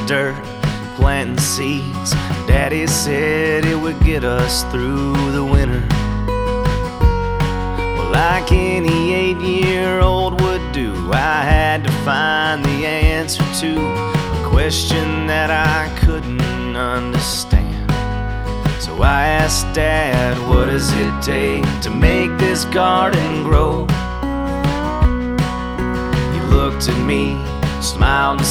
dirt, planting seeds. Daddy said it would get us through the winter. Well, like any 8-year-old would do, I had to find the answer to a question that I couldn't understand. So I asked Dad, what does it take to make this garden grow? He looked at me, smiled and